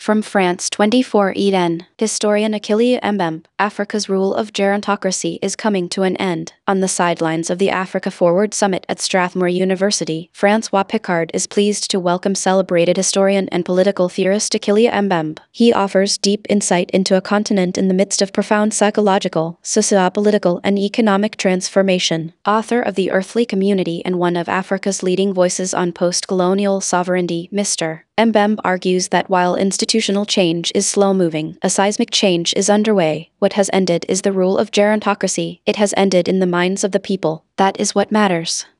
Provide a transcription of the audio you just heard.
From France 24 Eden, historian Achille Mbembe, Africa's rule of gerontocracy is coming to an end. On the sidelines of the Africa Forward Summit at Strathmore University, Francois Picard is pleased to welcome celebrated historian and political theorist Achille Mbembe. He offers deep insight into a continent in the midst of profound psychological, socio-political, and economic transformation. Author of The Earthly Community and one of Africa's leading voices on post-colonial sovereignty, Mr. Mbembe argues that while institutional change is slow-moving, a seismic change is underway. What has ended is the rule of gerontocracy. It has ended in the minds of the people. That is what matters.